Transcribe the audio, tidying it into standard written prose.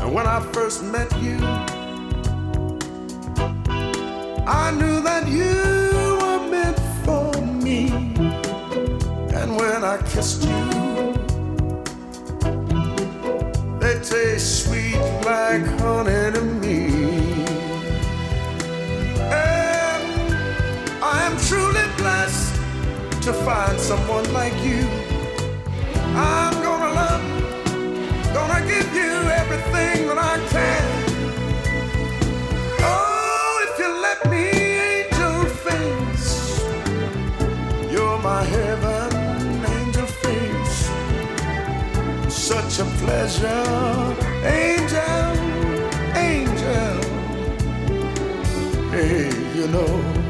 When I first met you, I knew that you were meant for me. And when I kissed you, they taste sweet like honey to me. And I am truly blessed to find someone like you. I'm gonna love you, gonna give you everything that I can. Oh, if you let me, angel face, you're my heaven, angel face. Such a pleasure, angel, angel. Hey, you know.